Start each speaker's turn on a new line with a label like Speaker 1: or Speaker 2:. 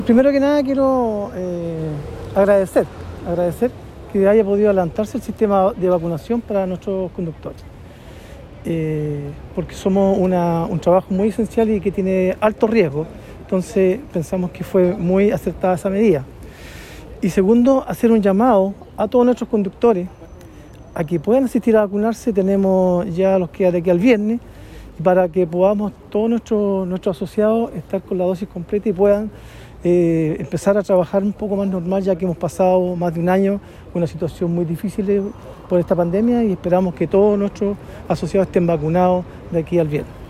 Speaker 1: Primero que nada quiero agradecer que haya podido adelantarse el sistema de vacunación para nuestros conductores, porque somos un trabajo muy esencial y que tiene alto riesgo, entonces pensamos que fue muy acertada esa medida. Y segundo, hacer un llamado a todos nuestros conductores a que puedan asistir a vacunarse. Tenemos ya los que de aquí al viernes, para que podamos todos nuestros asociados estar con la dosis completa y puedan empezar a trabajar un poco más normal, ya que hemos pasado más de un año con una situación muy difícil por esta pandemia, y esperamos que todos nuestros asociados estén vacunados de aquí al viernes.